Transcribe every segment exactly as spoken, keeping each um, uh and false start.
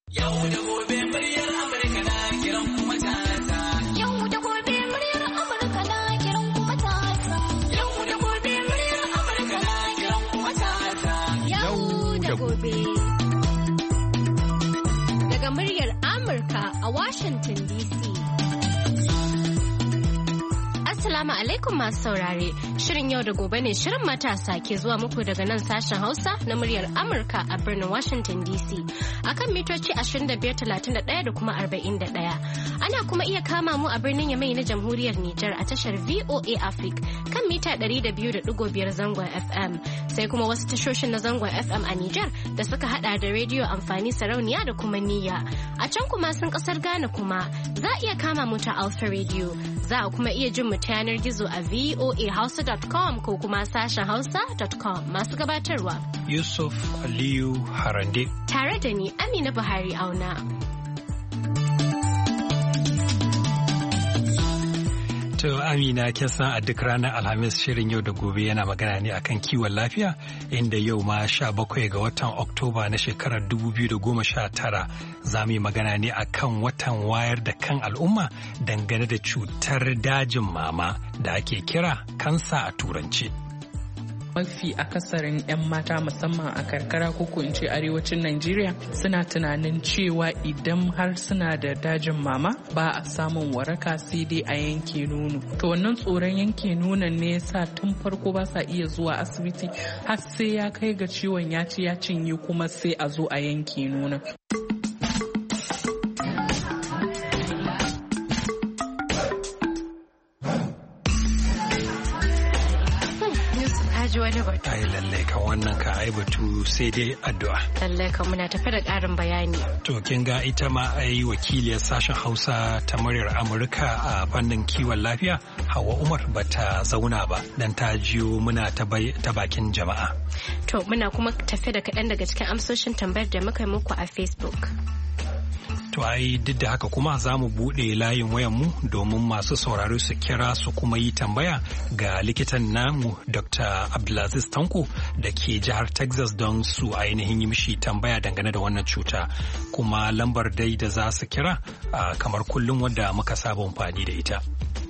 Yau da gobe muryar Amurka na kiran kuma tasa. Yau da gobe muryar Amurka na kiran kuma tasa. Yau da gobe muryar Amurka na kiran kuma tasa. Yau da gobe. Daga muryar Amurka a Washington D C. Assalamu alaikum masu saurare. Shirin yau da gobe ne shirin matasa ke zuwa muku daga nan sashen Hausa na muryar Amurka a birnin Washington D C. Akan mitoci ashirin da biyar, talatin da ɗaya da kuma arba'in da ɗaya. Ana kuma iya kama mu a birnin Yamai na Jamhuriyar Nijar a tashar V O A Africa kan mita ɗari da biyu da ɗigo biyar zangon F M. Sai kuma wasu tashoshin na zangon F M a Nijar da suka hada da rediyo amfani sarauniya da kuma niyya. A can kuma sun kasar Ghana kuma za a iya kama mu ta Alpha Radio. Za a kuma iya jin mu ta yanar gizo a v o a hausa dot com ko kuma sashen hausa dot com. Masu gabatarwa Yusuf Aliyu Harande tare da ni Amina Buhari Auna. To Amina, kin san a duk ranar Alhamis shirin yau da gobe yana magana ne akan kiwon lafiya, inda yau ma sha bakwai ga watan Oktoba na shekarar dubu biyu da goma sha tara za mu yi magana ne akan watan wayar da kan al'umma dangane da cutar dajin mama da ake kira kansa a turanci. Mafi akasarin 'yan mata musamman a karkara ko in ce arewacin Najeriya suna tunanin cewa idan har suna da dajin mama ba a samun waraka sai dai a yanke nono. To wannan tsoron yanke nonon ne yasa tun farko ba sa iya zuwa asibiti har sai ya kai ga ciwon ya ci ya cinye kuma sai a zo a yanke nonon. Ai lallai kan wannan ka ai batu sai dai addu'a. Lallai kan muna tafi da ƙarin bayani. To kin ga ita ma ai wakiliyar sashen Hausa ta muryar Amurka a fannin kiwon lafiya Hauwa Umar bata zauna ba dan ta jiyo muna ta bakin jama'a. To muna kuma tafi da kaɗan daga cikin amsoshin tambayar da muka yi muku a Facebook. To ai duk da haka kuma za mu buɗe layin wayanmu domin masu sauraro su kira su kuma yi tambaya ga likitan namu Doctor Abdulaziz Tanko da ke jihar Texas don su ainihin yi mishi tambaya dangane da wannan cuta. Kuma lambar dai da za su kira kamar kullum wanda muka saba amfani da ita.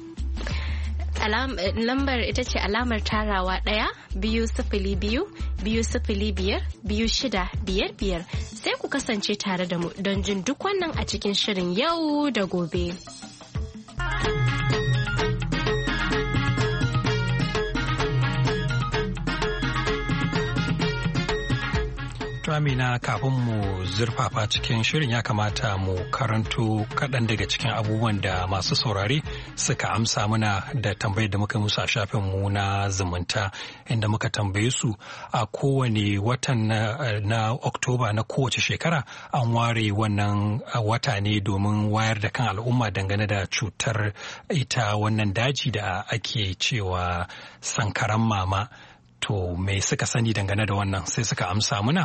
Lambar ita ce alamar tarawa ɗaya biyu sifili biyu biyu sifili biyar biyu shida biyar biyar sai ku kasance tare da mu don jin duk wannan a cikin shirin yau da gobe. Amina, kafin mu zurfafa cikin shirin ya kamata mu karanto kaɗan daga cikin abubuwan da masu saurare suka amsa mana da tambayar da muka musu a shafinmu na zumunta, inda muka tambaye su a kowane watan na, na Oktoba na kowace shekara an ware wannan wata ne domin wayar da kan al'umma dangane da cutar ita wannan daji da ake cewa sankaran mama. To me suka sani dangane da wannan sai suka amsa muna?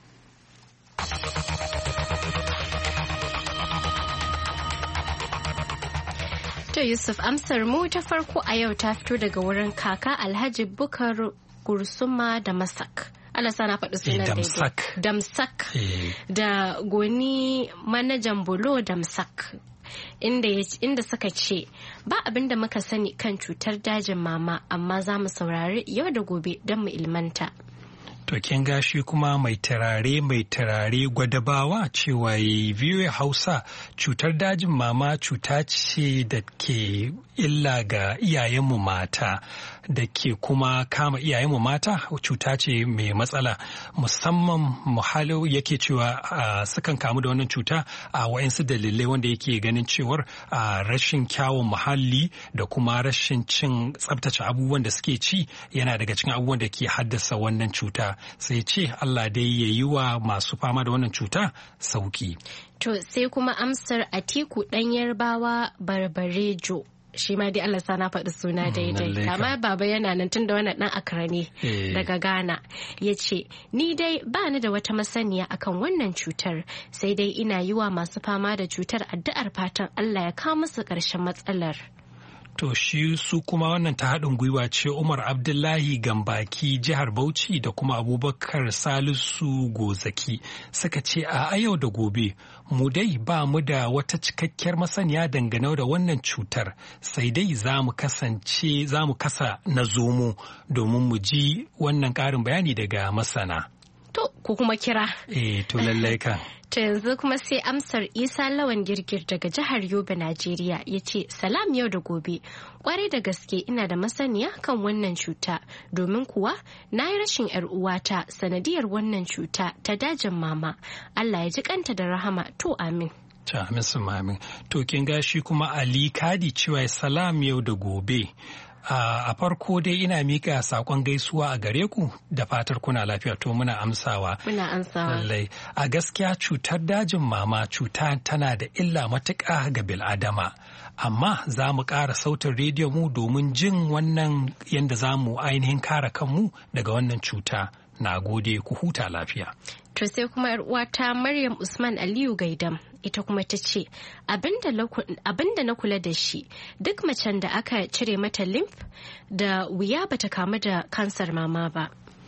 To Yusuf, amsar mu ta farko a yau ta fito daga wurin kaka Alhaji Bukar Gursuma da Masak. Allah sana faɗi sunan daidai. Damsak. Da Goni manajan Bulo Damsak. Inda, inda suka ce ba abin da muka sani kan cutar dajin mama amma za mu saurari yau da gobe don mu ilmanta. To kin gashi kuma mai turare mai turare gwadabawa cewa biyu Hausa cutar dajin mama cuta ce da ke illa ga iyayenmu mata da ke kuma kama iyayenmu mata cuta ce mai matsala musamman muhalli yake cewa sukan kamu da wannan cuta a wa'insu dalilai wanda yake ganin cewar rashin kyawun muhalli da kuma rashin cin tsabtace abubuwan da suke ci yana daga cikin abubuwan da ke haddasa wannan cuta. Sai ce Allah dai ya yi wa masu fama da wannan cuta sauki. To sai kuma amsar Atiku ɗan Yarbawa Barbarejo. Shi ma dai Allah sana faɗi suna daidai. Amma baba yana nan tun da wannan ɗan Accra ne daga Ghana. Ya ce, ni dai ba ni da wata masaniya akan wannan cutar, sai dai ina yi wa masu fama da cutar addu'ar fatan Allah ya kawo musu ƙarshen matsalar. To shi su kuma wannan ta haɗin gwiwa ce Umar Abdullahi Gambaki jihar Bauchi da kuma Abubakar Salisu Gozaki suka ce a yau da gobe mu dai ba mu da wata cikakkiyar masaniya dangane da wannan cutar sai dai za mu kasance za mu kasa na zomo domin mu ji wannan ƙarin bayani daga masana. To, ku kuma kira. Eh, to lallai ka. To yanzu kuma sai amsar Isa Lawan Girgir daga jihar Yobe, Najeriya ya ce, Salam yau da gobe, kwarai da gaske ina da masaniya kan wannan cuta, domin kuwa na yi rashin ‘yar uwata sanadiyar wannan cuta ta dajin mama. Allah ya ji kanta da rahama, to amin. Ta amin su mamin. To kin gashi kuma Ali Kadi cewa salam yau da gobe. Uh, a farko dai ina mika sakon gaisuwa a gare ku da fatar kuna lafiya to muna amsawa. Muna amsawa. Lallai a gaskiya cutar dajin mama cuta tana da illa matuƙa ga bil'adama. Amma za mu ƙara sautin rediyo mu domin jin wannan yadda za mu ainihin kare kanmu daga wannan cuta. Na gode ku huta lafiya. To sai kuma ‘yar uwata Maryam Usman Aliyu Gaidam ita kuma ta ce abinda na kula da shi duk macen da aka cire mata lymph da wuya bata kamu da kansar mama ba.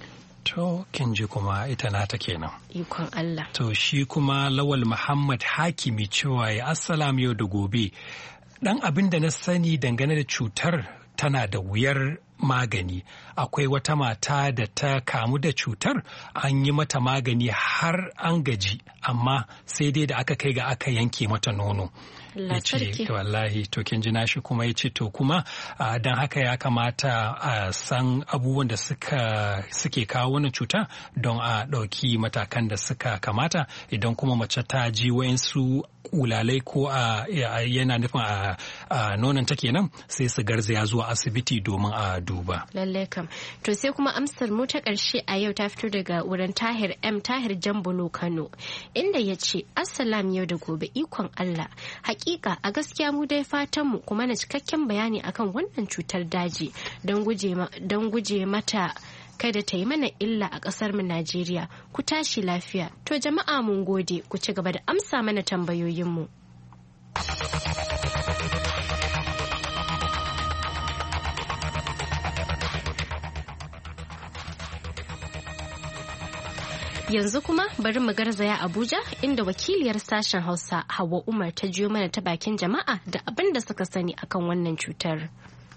To kin ji kuma ita nata kenan. Ikon Allah. To shi kuma Lawal Muhammad Hakimi cewa ya assalamu yau da gobe. Dan abin da na sani dangane da cutar tana da wuyar magani. Akwai wata mata da ta kamu da cutar an yi mata magani har an gaji amma sai dai da aka kai ga aka yanke mata nono. Ya ce wallahi to kin ji nashi kuma ya ce to kuma don haka ya kamata a san abubuwan da suka suke kawo wannan cuta don a ɗauki matakan da suka kamata idan kuma mace ta ji wayansu kulalai ko a yana nufin a nonon ta kenan sai su garzaya zuwa asibiti domin a duba. Lallai kam. To sai kuma amsar mu ta ƙarshe a yau ta fito daga wurin Tahir M Tahir Jambulo Kano inda ya ce assalam yau da gobe ikon Allah. Hakika a gaskiya mu dai fatan mu kuma na cikakken bayani akan wannan cutar daji don guje mata kada ta yi mana illa a ƙasar mu Najeriya. Ku tashi lafiya. To jama'a mun gode ku ci gaba da amsa mana tambayoyin mu. Yanzu kuma bari mu garzaya Abuja inda wakiliyar sashen Hausa Hauwa Umar ta jiyo mana ta bakin jama'a da abin da suka sani akan wannan cutar.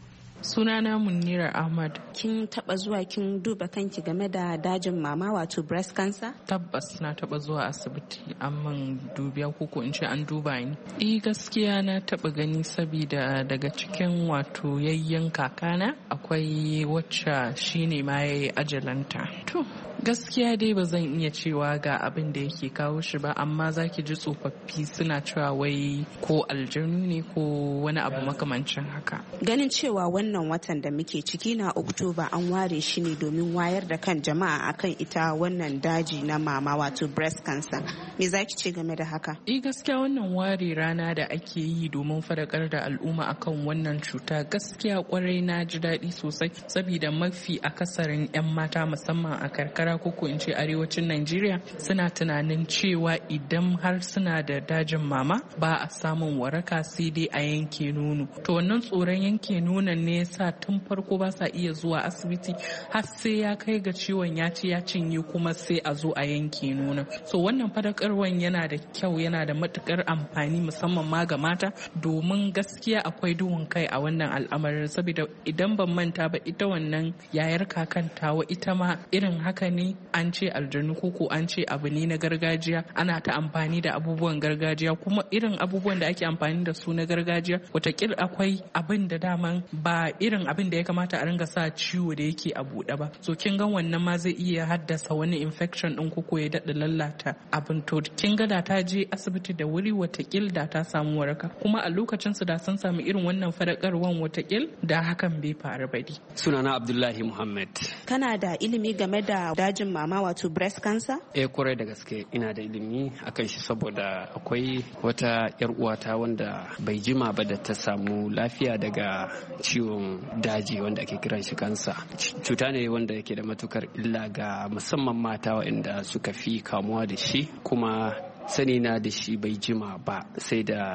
Sunana Munira Ahmad. Kin taba zuwa kin duba kanki game da dajin mama wato breast cancer? Tabbas na taba zuwa asibiti amman dubiya koko in ce an duba ni. Eh gaskiya na taba gani saboda daga cikin wato yayyen kakana akwai wacce shine ma yayi ajalanta. To gaskiya dai ba zan iya cewa ga abin da yake kawo shi ba amma zaki ji tsofaffi suna cewa wai ko aljanu ne ko wani abu makamancin haka. Ganin cewa wannan watan da muke ciki na Oktoba an ware shi ne domin wayar da kan jama'a akan ita wannan daji na mama wato breast cancer. Me zaki ce game da haka? Eh gaskiya wannan ware rana da ake yi domin faɗakar da al'umma akan wannan cuta gaskiya kwarai na ji daɗi sosai saboda mafi akasarin 'yan mata musamman a karkara koko in ce arewacin Najeriya suna tunanin cewa idan har suna da dajin mama ba a samun waraka sai dai a yanke nono. To wannan tsoron yanke nonon ne yasa tun farko ba sa iya zuwa asibiti har sai ya kai ga ciwon ya ci ya cinye kuma sai a zo a yanke nonon. So wannan fadakarwan yana da kyau yana da matukar amfani musamman ma ga mata domin gaskiya akwai duhun kai a wannan al'amarin saboda idan ban manta ba ita wannan yayar kakantawa ita ma irin haka ne an ce aljanu koko an ce abu ne na gargajiya ana ta amfani da abubuwan gargajiya kuma irin abubuwan da ake amfani da su na gargajiya watakil akwai abin da daman ba irin abin da ya kamata a ringa sa ciwo da yake a buɗe ba so kin ga wannan ma zai iya haddasa wani infection din koko ya daɗa lallata abin to kin ga da ta je asibiti da wuri watakil da ta samu waraka kuma a lokacin su da sun samu irin wannan fadakarwan watakil da hakan bai faru ba dai. Sunana Abdullahi Muhammad. Kana da ilimi game da dajin mama wato breast cancer? Eh kwarai da gaske ina da ilimi akan shi saboda akwai wata yar uwata wanda bai jima ba da ta samu lafiya daga ciwon daji wanda ake kiran shi kansa. Cuta ne wanda yake da matukar illa ga musamman mata waɗanda suka fi kamuwa da shi kuma sani na da shi bai jima ba sai da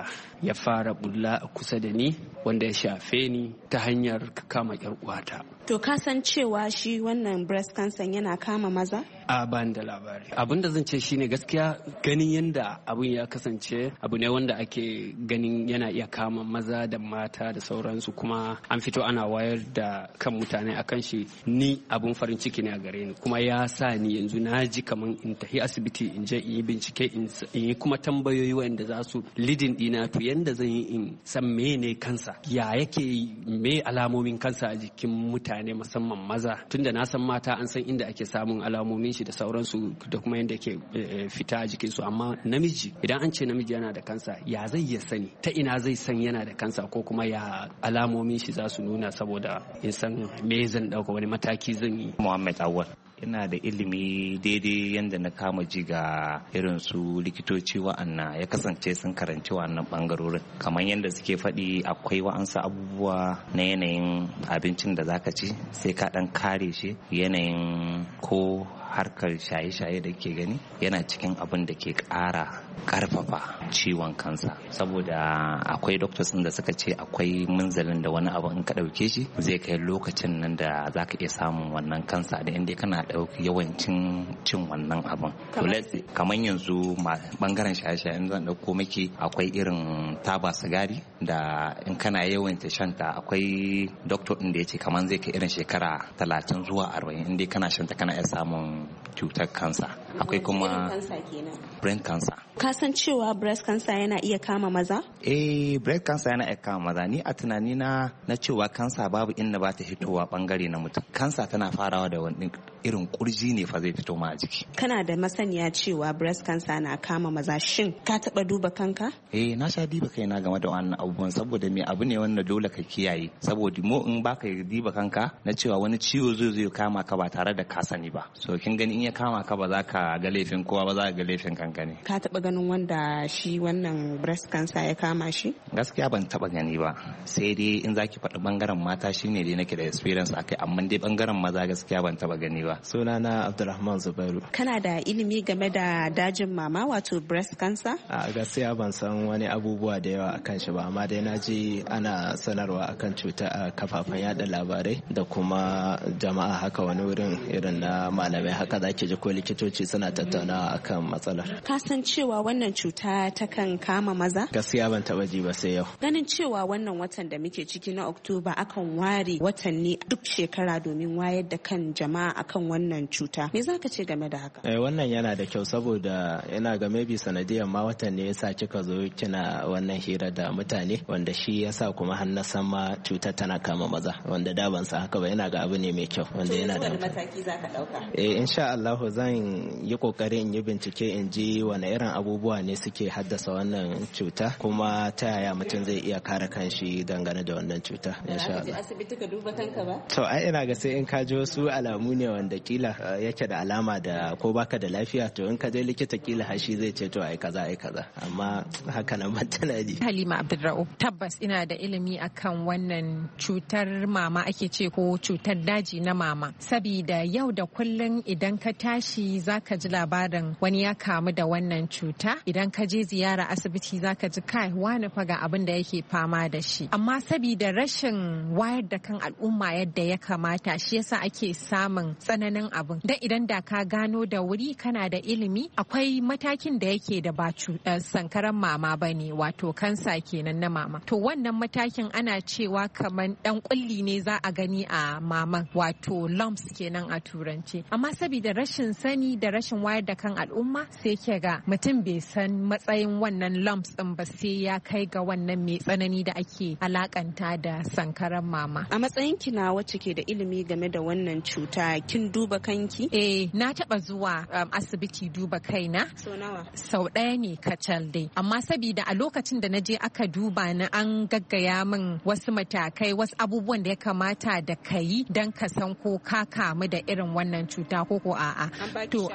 ya fara bulla a kusa da ni wanda ya shafe ni ta hanyar kama yar uwata. To ka san cewa shi wannan breast cancer yana kama maza? A ban da labari. Abin da zan ce shine gaskiya ganin yadda abin ya kasance abu ne wanda ake ganin yana iya kama maza da mata da sauransu, kuma an fito ana wayar da kan mutane akan shi. Ni abin farin ciki ne a gare ni, kuma ya sa ni yanzu na ji kaman in tafi asibiti in je in yi bincike in yi kuma tambayoyi wanda za su lidin dina to yanda zan yi in san mene kansa, ya yake, me alamomin kansa a jikin mutane musamman maza, tunda na san mata an san inda ake samun alamomin shi da sauransu da kuma yadda ke fita a jikinsu, amma namiji idan an ce namiji yana da kansa ya zai ya sani, ta ina zai san yana da kansa ko kuma ya alamomin shi za su nuna, saboda in san me zan dauka, wani mataki zan yi. Muhammad Awal, ina da ilimi daidai yadda na kama ji ga irin su likitoci wa'anna ya kasance sun karanci wa'annan bangarorin, kamar yadda suke faɗi akwai wa'ansu abubuwa na yanayin abincin da zaka ci sai ka ɗan kare shi, yanayin ko harkar shaye-shaye da ke gani yana cikin abin da ke ƙara ƙarfafa ciwon kansa, saboda akwai doctors da suka ce akwai munzalin da wani abu in ka ɗauke shi zai kai lokacin nan da za ka iya samun wannan kansa da inda kana ɗauki yawancin cin wannan abin. Kamar yanzu bangaren shaye-shaye in zan ɗauko maki akwai irin taba sigari da in kana yawanta shanta akwai doctor ɗin da ya ce kamar zai kai irin shekara talatin zuwa arba'in inda kana shanta kana iya samun cutar kansa. Akwai kuma brain cancer. Ka san cewa breast cancer yana iya kama maza? Eh, breast cancer yana iya kama maza. Ni a tunani na na cewa kansa babu inda ba ta hitowa bangare na mutum. Kansa tana farawa da wani irin kurji ne fa zai fito ma a jiki. Kana da masaniya cewa breast cancer na kama maza, shin ka taba duba kanka? Eh, na sha diba kaina game da wannan abubuwan, saboda me abu ne wanda dole ka kiyaye, saboda mu in baka diba kanka na cewa wani ciwo zai zai kama ka ba tare da ka sani ba. So kin gani in ya kama ka ba za ka ga laifin kowa ba, za ka ga laifin kanka ne. Ka taba ganin wanda shi wannan breast cancer ya kama shi? Gaskiya ban taba gani ba, sai dai in zaki faɗi bangaren mata shine dai nake da experience akai, amma dai bangaren maza gaskiya ban taba gani ba. Sunana Abdulrahman Zubairu. Kana da ilimi game da dajin mama wato breast cancer? A gaskiya ban san wani abubuwa da yawa akan shi ba, amma dai na ji ana sanarwa akan cuta a kafafen yada labarai da kuma jama'a haka wani wurin irin na malamai haka zaki ji ko likitoci suna tattaunawa akan matsalar. Ka san cewa wannan cuta ta kan kama maza? Gaskiya ban taba ji ba sai yau. Ganin cewa wannan watan da muke ciki na Oktoba akan ware watanni duk shekara domin wayar da kan jama'a akan wannan cuta. Me za ka ce game da haka? Eh, wannan yana da kyau saboda yana ga maybe sanadiyar ma watan ne yasa kika zo kina wannan hira da mutane, wanda shi yasa kuma har na san ma cutar tana kama maza, wanda da ban san haka ba. Yana ga abu ne mai kyau wanda yana da mataki za ka dauka. Eh, insha Allah zan yi kokari in yi bincike in ji wani irin abubuwa ne suke haddasa wannan cuta, kuma ta yaya mutum zai iya kare kanshi dangane da wannan cuta. Insha Allah. Asibiti ka duba kanka ba? To ai ina ga sai in ka ji wasu alamu ne wanda kila yake da alama da ko baka da lafiya, to in ka je likita kila hashi zai ce to ai kaza ai kaza, amma haka nan ban tana ji. Halima Abdulra'uf, tabbas ina da ilimi akan wannan cutar mama ake ce ko cutar daji na mama, sabida yau da kullun idan ka tashi zaka ji labarin wani ya kamu da wannan cuta, idan ka je ziyara asibiti zaka ji kai wani fa ga abin da yake fama da shi, amma sabida rashin wayar da kan al'umma yadda ya kamata shi yasa ake samun tsananin abin. Dan idan da ka gano da wuri kana da ilimi, akwai matakin da yake da ba sankaran mama bane, wato kansa kenan na mama. To wannan matakin ana cewa kaman dan kulli ne za a gani a maman, wato lumps kenan a turanci. Amma saboda rashin sani da rashin wayar da kan al'umma sai ke ga mutum bai san matsayin wannan lumps din ba sai ya kai ga wannan mai tsanani da ake alakanta da sankaran mama. A matsayin ki na wacce ke da ilimi game da wannan cuta, kin duba kanki? Eh, na taba zuwa um, asibiti duba kaina. So nawa? Sau ɗaya ne kacal dai. Amma saboda a lokacin da na je aka duba ni an gaggaya min wasu matakai, wasu abubuwan da ya kamata da ka yi don ka san ko ka kamu da irin wannan cuta ko ko a'a. To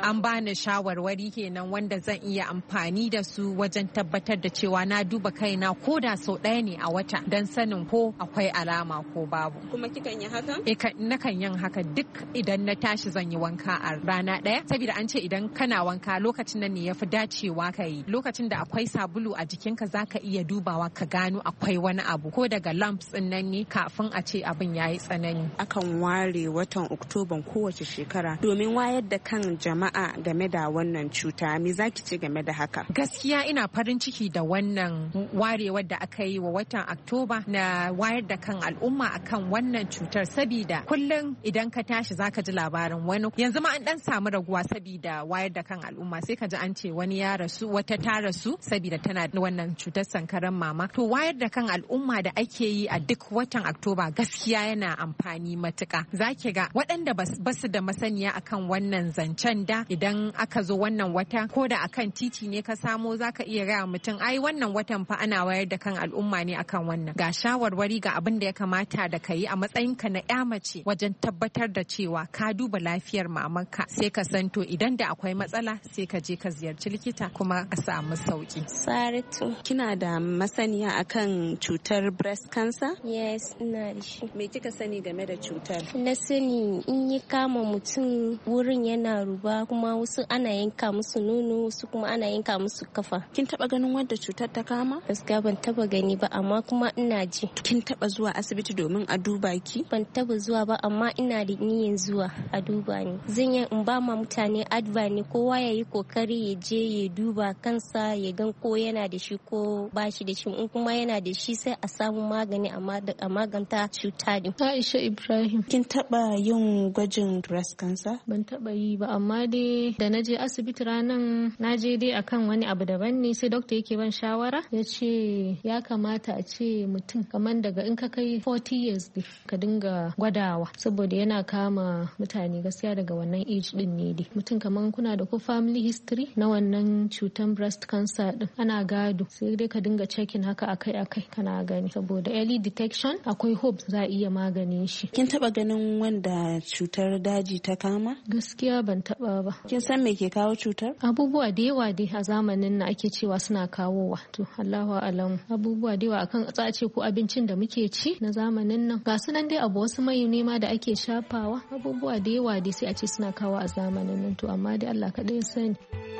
an bani shawarwari kenan wanda zan iya amfani da su wajen tabbatar da cewa na duba kaina ko da sau ɗaya ne a wata don sanin ko akwai alama ko babu. Kuma kikan yi haka? E, nakan yin haka duk idan na tashi zan yi wanka a rana ɗaya, saboda an ce idan kana wanka lokacin nan ne ya fi dacewa ka yi. Lokacin da akwai sabulu a jikinka za ka iya dubawa ka gano akwai wani abu ko daga lamps ɗin nan ne kafin a ce abin ya yi tsanani. Akan ware watan Oktoban kowace shekara domin wayar da kan jama'a game da wannan cuta. Me za ki ce game da haka? Gaskiya ina farin ciki da wannan warewar da aka yi wa watan Oktoba na wayar da kan al'umma akan wannan cutar, sabida kullum idan ka tashi zaka ji labarin wani, yanzu ma an dan samu raguwa sabida wayar da kan al'umma, sai ka ji an ce wani ya rasu, wata ta rasu sabida tana da wannan cutar sankaran mama. To wayar da kan al'umma da ake yi a duk watan Oktoba gaskiya yana amfani matuka. Zaki ga waɗanda basu da masaniya akan wannan zancen da idan aka zo wannan wata ko da akan titi ne ka samo zaka iya gaya mutum ai wannan watan fa ana wayar da kan al'umma ne akan wannan, ga shawarwari ga abin da ya kamata da ka yi a matsayinka na ya mace wajen tabbatar da cewa ka duba lafiyar mamanka, sai ka san to idan da akwai matsala sai ka je ka ziyarci likita kuma a samu sauki. Saratu, kina da masaniya akan cutar breast cancer? Yes, ina da shi. Me kika sani game da cutar? Na sani in yi kama mutum wurin yana ruba, kuma wasu ana yanka musu nono, wasu kuma ana yanka musu kafa. Kin taba ganin wanda cutar ta kama? Gaskiya ban taba gani ba, amma kuma ina ji. Kin taba zuwa asibiti domin a duba ki? Ban taba zuwa ba, amma ina da niyyar zuwa a duba ni. Zan yi in ba ma mutane advice ne, kowa ya yi kokari ya je ya duba kansa ya gan ko yana da shi ko ba shi da shi, in kuma yana da shi sai a samu magani a maganta cuta din. Aisha Ibrahim. Kin taba yin gwajin breast cancer? Ban taba yi ba, amma dai da na je asibiti ranan na je dai akan wani abu daban ne, sai dokta yake ban shawara ya ce ya kamata a ce mutum kamar daga in ka kai forty years dai ka dinga gwadawa, saboda yana kama mutane gaskiya daga wannan age din ne dai. Mutum kamar kuna da ko family history na wannan cutan breast cancer din ana gado, sai dai ka dinga checking haka akai akai kana gani, saboda early detection akwai hope za a iya maganin shi. Kin taba ganin wanda cutar daji ta kama? Gaskiya ban taba ba. Kin san me ke kawo cutar? Abubuwa da yawa dai a zamanin na ake cewa suna kawowa, to Allahu a'lam. Abubuwa da yawa akan tsace ko abincin da muke ci na zamanin nan, ga su nan dai abu wasu mai nema da ake shafawa, abubuwa da yawa dai sai a ce suna kawo a zamanin nan, to amma dai Allah kaɗai ya sani.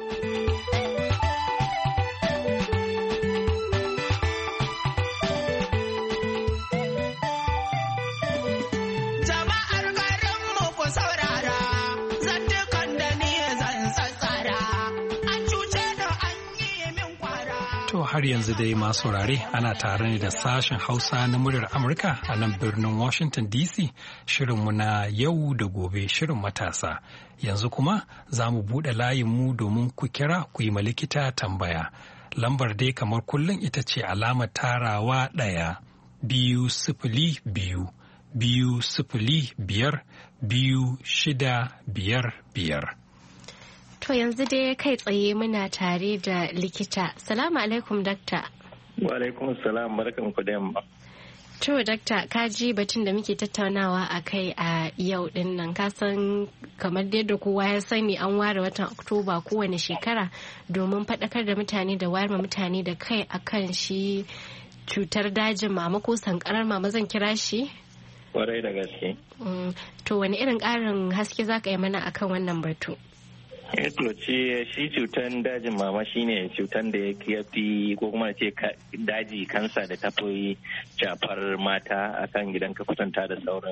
Har yanzu dai masu saurare ana tare ne da sashen Hausa na muryar Amurka a nan birnin Washington D C, shirinmu na yau da gobe, shirin matasa. Yanzu kuma za mu buɗe layinmu domin ku kira ku yi ma likita tambaya. Lambar dai kamar kullum ita ce alamar tarawa ɗaya biyu sifili biyu biyu sifili biyar biyu shida biyar biyar. To yanzu dai kai tsaye muna tare da likita. Salamu alaikum dakta. Wa alaikum salam, barkan ku da yamma. To dakta, ka ji batun da muke tattaunawa a kai a yau din nan. Ka san kamar yadda kowa ya sani an ware watan Oktoba kowane shekara domin faɗakar da mutane da wayar mutane da kai akan shi cutar dajin mama ko sankarar mama zan kira shi. Kwarai da gaske. Mm. To wani irin ƙarin haske za ka yi mana akan wannan batu? Eto ce shi cutan dajin mama shine cutan da ya fi ko kuma ce daji kansa da ta fi shafar mata akan gidan ka kwatanta da sauran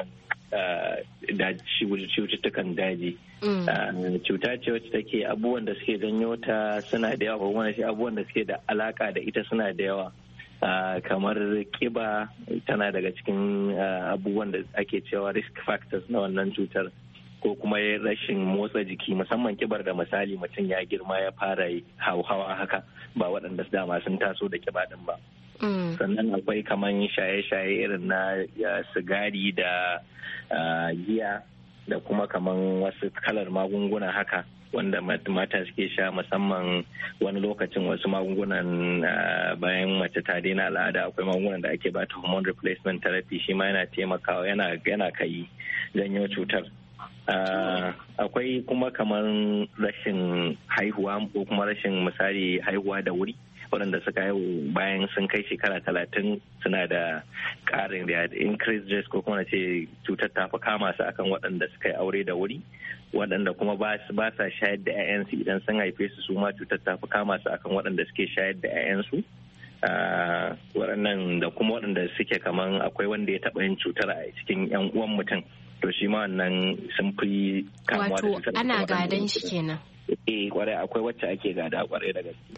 cututtukan daji. Cuta ce wacce take abubuwan da suke janyo ta suna da yawa, ko kuma abubuwan da suke da alaka da ita suna da yawa. Uh, kamar kiba tana daga cikin uh, abubuwan da ake cewa risk factors na wannan cutar, ko kuma rashin motsa jiki, musamman kibar da misali mutum ya girma ya fara hauhawa haka, ba waɗanda dama sun taso da kiba din ba. Mm. Sannan akwai kaman shaye-shaye irin na sigari da uh, giya da kuma kaman wasu kalar magunguna haka wanda mata suke sha, musamman wani lokacin wasu magungunan bayan mace ta daina al'ada akwai magungunan da ake bata hormone replacement therapy, shi ma yana taimakawa yana yana kai janyo cutar. akwai kuma kamar rashin haihuwa ko kuma rashin misali haihuwa da wuri, waɗanda suka haihu bayan sun kai shekara talatin suna da ƙarin da increased risk ko kuma ce cutar ta fi kama su akan waɗanda suka yi aure da wuri, waɗanda kuma ba sa shayar da 'ya'yansu idan sun haife su su ma cutar ta fi kama su akan waɗanda suke shayar da 'ya'yansu. waɗannan da kuma waɗanda suke kaman akwai wanda ya taɓa yin cutar a cikin 'yan uwan mutum, to shi ma wannan sun fi kamuwa da cutar. Wato ana gadon shi kenan. Eh kwarai, akwai wacce ake gada kwarai da gaske.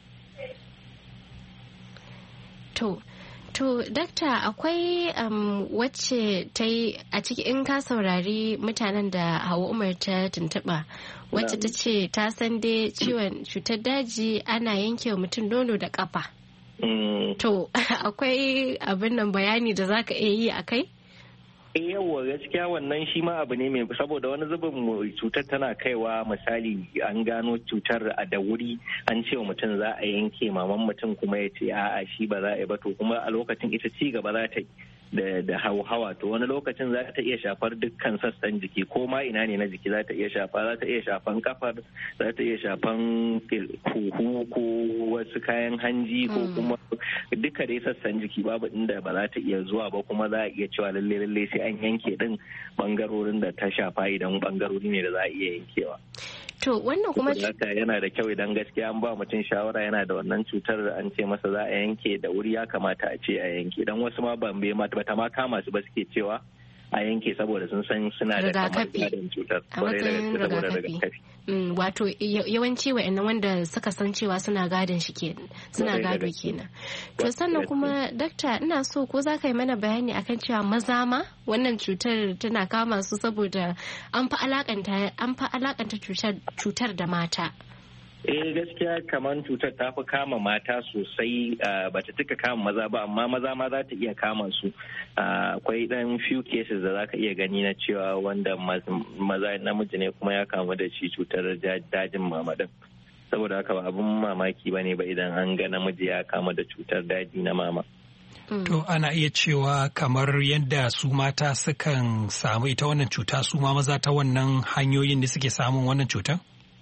To, to dakta akwai um, wacce ta yi a ciki in ka saurari mutanen da Hauwa Umar ta tuntuɓa, wacce ta ce ta san dai ciwon cutar daji ana yanke wa mutum nono da ƙafa. Mm. To, akwai abin nan bayani da za ka iya yi a kai? Eh yawa gaskiya wannan shi ma abu ne mai, saboda wani zubin cutar tana kaiwa misali an gano cutar a da wuri an ce wa mutum za a yanke maman mutum kuma ya ce a'a shi ba za a yi ba, to kuma a lokacin ita ci gaba za ta yi da da hawa to wani lokacin za ta iya shafar dukkan sassan jiki ko ma ina ne na jiki za ta iya shafa, za ta iya shafan kafar, za ta iya shafan huhu ko wasu kayan hanji ko kuma duka dai sassan jiki, babu inda ba za ta iya zuwa ba, kuma za a iya cewa lalle lalle sai an yanke din bangarorin da ta shafa idan bangarori ne da za a iya yankewa. To wannan kuma yana da kyau idan gaskiya an ba mutum shawara yana da wannan cutar an ce masa za a yanke da wuri, ya kamata a ce a yanke, dan wasu ma ban bai mata bata ma kama su ba suke cewa a yanke saboda sun san suna da kamar gadon cutar kwarai da gaske saboda rigakafi. Wato yawanci wa'annan wanda suka san cewa suna gadon shi ke suna gado kenan. To sannan kuma dakta ina so ko za ka yi mana bayani akan cewa maza ma wannan cutar tana kama su saboda an fi alakanta an fi alakanta cutar da mata. Eh gaskiya kamar cutar ta fi kama mata sosai, ba ta tuka kama maza ba, amma maza ma za ta iya kama su. Akwai dan few cases da za ka iya gani na cewa wanda maza namiji ne kuma ya kamu da shi cutar dajin mama din. Saboda haka ba abun mamaki ba ne ba idan an ga namiji ya kama da cutar daji na mama. To ana iya cewa kamar yadda su mata sukan samu ita wannan cuta, su ma maza ta wannan hanyoyin da suke samun wannan cutar?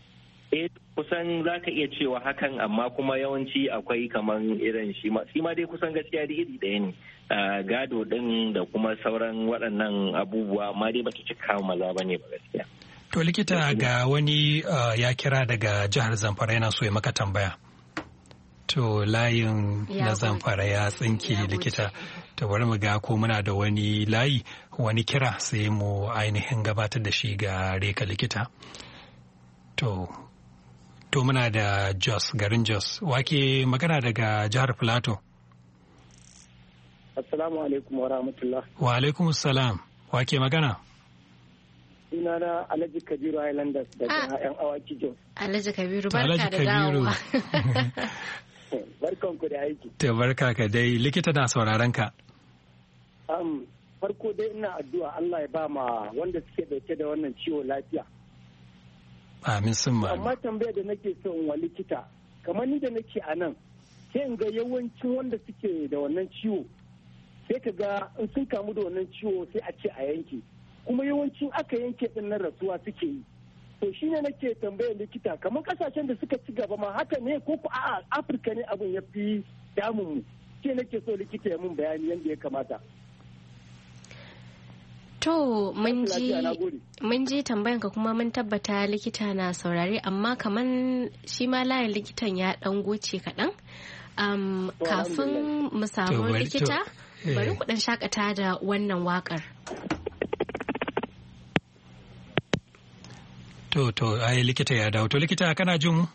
Eh kusan za ka iya cewa hakan, amma kuma yawanci akwai kamar irin shi ma shi ma dai kusan gaskiya da iri ɗaya ne, gado ɗin da kuma sauran waɗannan abubuwa, amma dai bata cika maza ba ne ba gaskiya. To likita ga wani ya kira daga jihar Zamfara yana so ya maka tambaya. To layin na Zamfara ya tsinke likita. To bari mu ga ko muna da wani layi wani kira sai mu ainihin gabatar da shi ga reka likita. To To muna da Jos, garin Jos. Wake magana daga jihar Filato. Assalamu alaikum wa rahmatullah. Wa alaikum salam. Wake magana? Ina na Alhaji Kabiru Highlanders daga yan awaki Jos. Alhaji Kabiru barka da dawowa. Barkan ku da aiki. To barka ka dai, likita na sauraron ka. Um, farko dai ina addu'a Allah ya ba ma wanda suke dauke da wannan ciwo lafiya. Amin sun ma. Amma tambayar da nake so in wa likita, kamar ni da nake a nan, sai in ga yawancin wanda suke da wannan ciwo, sai ka ga in sun kamu da wannan ciwo sai a ce a yanke, kuma yawancin aka yanke din nan rasuwa suke yi. To shi ne nake tambayar likita, kamar kasashen da suka ci gaba ma haka ne ko ku a Afirka ne abin ya fi damun mu, sai nake so likita ya mun bayani yadda ya kamata. To mun ji mun ji tambayanka kuma mun tabbata likita na saurare, amma kaman shi ma layin likitan ya dan goce kaɗan. Um, kafin mu samu likita bari ku dan shakata da wannan wakar. To to ai likita ya dawo. To likita kana jin mu?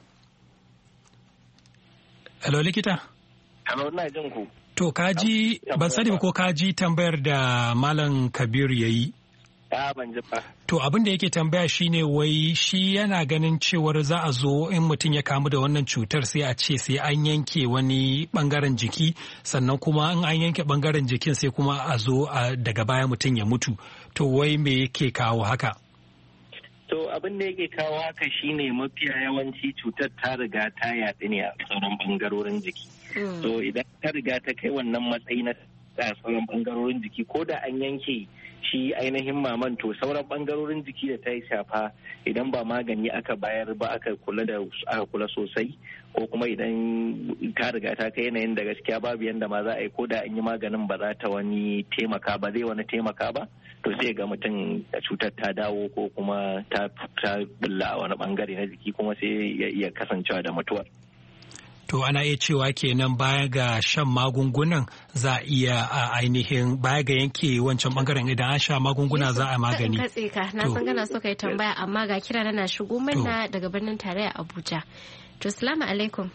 Hello likita? Hello ina jin ku. To kaji ban sani ba ko kaji tambayar da Malam Kabir ya yi. Ya ban ji ba. To abin da yake tambaya shine wai shi yana ganin cewar za a zo in mutum ya kamu da wannan cutar sai a ce sai an yanke wani bangaren jiki, sannan kuma in an yanke bangaren jikin sai kuma a zo daga baya mutum ya mutu. To wai me yake kawo haka? To abin da yake kawo haka shine mafiya yawanci cutar ta riga ta yaɗu ne a sauran bangarorin jiki. So idan ta riga ta kai wannan matsayi na sauran bangarorin jiki, ko da an yanke shi ainihin maman to sauran bangarorin jiki da ta yi shafa idan ba magani aka bayar ba aka kula da aka kula sosai ko kuma idan ta riga ta kai yanayin da gaskiya babu yanda ma za a yi ko da an yi maganin ba za ta wani taimaka ba zai wani taimaka ba to sai ga mutum cutar ta dawo ko kuma ta ta bulla a wani bangare na jiki kuma sai ya iya kasancewa da mutuwar. To ana iya cewa kenan baya ga shan magungunan za a iya a ainihin baya ga yanke wancan bangaren idan an sha magunguna za a magani. Katse ka na san kana so kai tambaya amma ga kira na shigo mana daga birnin tarayya Abuja. To salamu alaikum.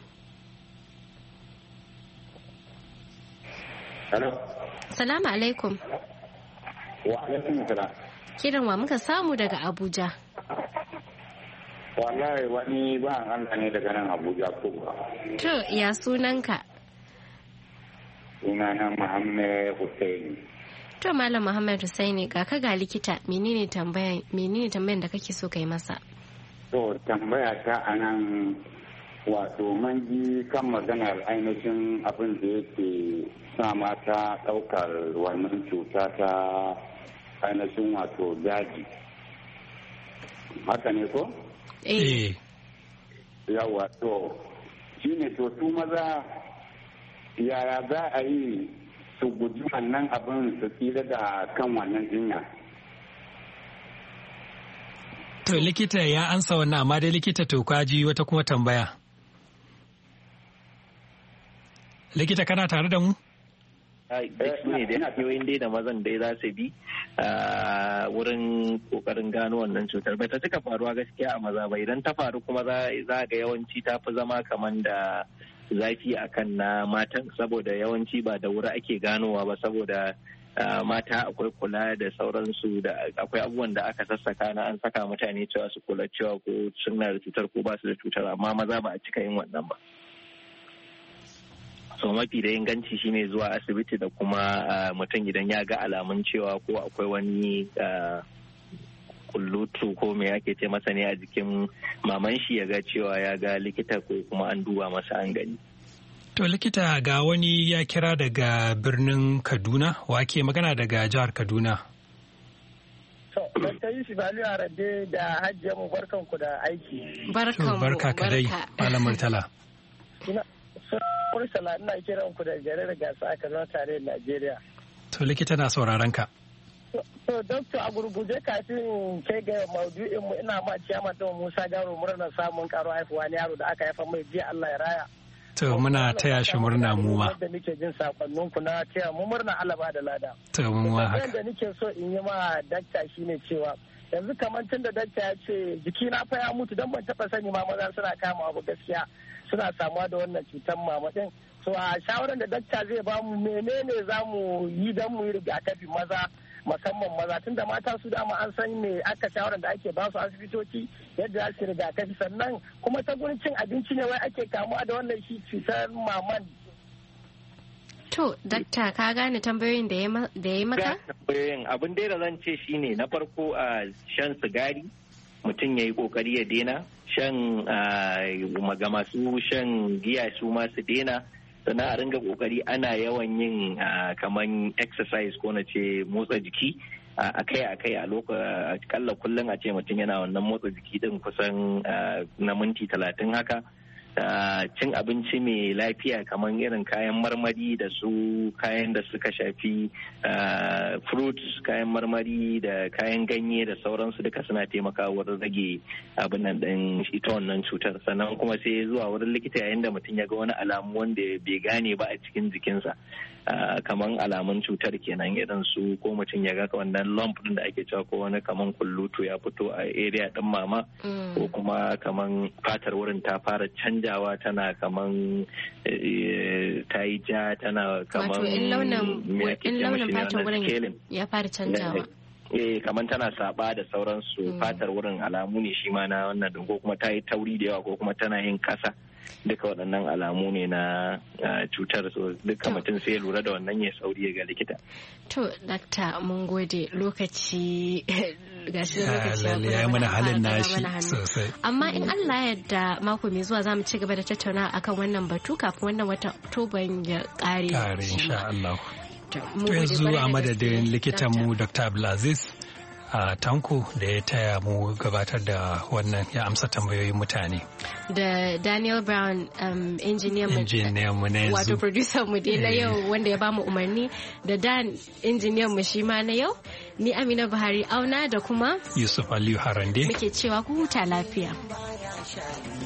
Hello. Salamu alaikum. Wa alaikum salam. Kiran wa muka samu daga Abuja. Wallahi wani ba Allah ne daga nan Abuja ko ba. To ya sunanka? Sunana Muhammad Hussein. To Malam Muhammad Hussein ga ka ga likita menene tambayan menene tambayan da kake so kai masa? To tambaya ta anan wato man ji kan maganar ainihin abin da yake sa mata daukar wannan cuta ta ainihin wato daji. Haka ne ko? Eh. Yawa to shi ne to su maza yaya za a yi su guji wannan abin su tsira da kan wannan jinya. To likita ya ansa wannan amma dai likita to kwaji wata kuma tambaya. Likita kana tare da mu? duk su ne da hanyoyin dai da mazan dai za su bi a wurin kokarin gano wannan cutar bai ta cika faruwa gaskiya a maza ba idan ta faru kuma za ga yawanci ta fi zama kamar da zafi akan na matan saboda yawanci ba da wuri ake ganowa ba saboda mata akwai kula da sauransu da akwai abubuwan da aka sassaka na an saka mutane cewa su kula cewa ko suna da cutar ko ba su da cutar amma maza ba a cika yin wannan ba. So mafi da inganci shine zuwa asibiti da kuma mutum idan ya ga alamun cewa ko akwai wani kullutu ko me ake ce masa ne a jikin maman shi ya ga cewa ya ga likita ko kuma an duba masa an gani. To likita ga wani ya kira daga birnin Kaduna wa ke magana daga jihar Kaduna. To, ta yi shi bali a rade da hajjiya mu barkanku da aiki. Barkanmu. Barka kadai, Malam Murtala. Ursula ina kiran ku da garin gasa a Kaduna tare da Najeriya. To likita na sauraron ka. To doctor a gurguje kafin kai ga maudu'in mu ina ma ciyama da Musa Garo murna samun karo haifuwa ne yaro da aka haifa mai jiya Allah ya raya. To muna taya shi murna mu ma. Da nake jin sakonnin ku na taya mu murna Allah ba da lada. To mu ma haka. Da nake so in yi ma dakta shine cewa yanzu kamar tun da dakta ya ce jiki na fa ya mutu don ban taba sani ma maza suna kama abu gaskiya suna samuwa da wannan cutar mama din so a shawaran da dakta zai ba mu menene za mu yi don mu yi rigakafi maza musamman maza tun da mata su dama an san me aka shawaran da ake ba su asibitoci yadda za su rigakafi sannan kuma ta gurin cin abinci ne wai ake kamuwa da wannan shi cutar maman. To, dakta ka gane tambayoyin da ya yi maka? Tambayoyin abin da zan ce shine na farko a shan sigari mutum ya yi kokari ya dena shan ga masu shan giya su masu dena sannan a ringa kokari ana yawan yin kaman exercise ko na ce motsa jiki akai akai a lokacin kalla kullum a ce mutum yana wannan motsa jiki din kusan na minti talatin haka. Uh, cin abinci mai lafiya kamar irin kayan marmari da su kayan da suka shafi uh, fruits kayan marmari da kayan ganye da sauransu duka suna taimakawa wurin rage abin nan din ita wannan cutar sannan kuma sai zuwa wurin likita yayin da mutum ya ga wani alamu wanda bai gane ba a cikin jikinsa uh, kamar alamun cutar kenan irin su ko mutum ya ga wannan lump din da ake cewa ko wani kamar kullutu ya fito a area din mama mm. ko kuma kamar fatar wurin ta fara canza canjawa tana kaman ta yi ja tana kaman wato in launin fatar wurin ya fara canjawa eh kaman tana saba da sauransu fatar wurin alamu ne shi ma na wannan ko kuma ta yi tauri da yawa ko kuma tana yin kasa duka waɗannan alamu ne na cutar so duka mutum sai ya lura da wannan ya sauri ga likita. To dakta mun gode lokaci gashi lokaci ya mana halin nashi sosai. Amma in Allah ya yarda mako mai zuwa zamu ci gaba da tattauna akan wannan batu kafin wannan watan Oktoban ya kare. Kare insha Allah. To yanzu a madadin likitanmu Doctor Abdulaziz a Tanko da ya taya mu gabatar da wannan ya amsa tambayoyin mutane. Da Daniel Brown um, engineer mu na yanzu. Wato producer mu dai na yau wanda ya bamu umarni da Dan engineer mu shi ma na yau. Ni Amina Buhari Auna da kuma Yusuf Aliyu Harande. Muke cewa ku huta lafiya.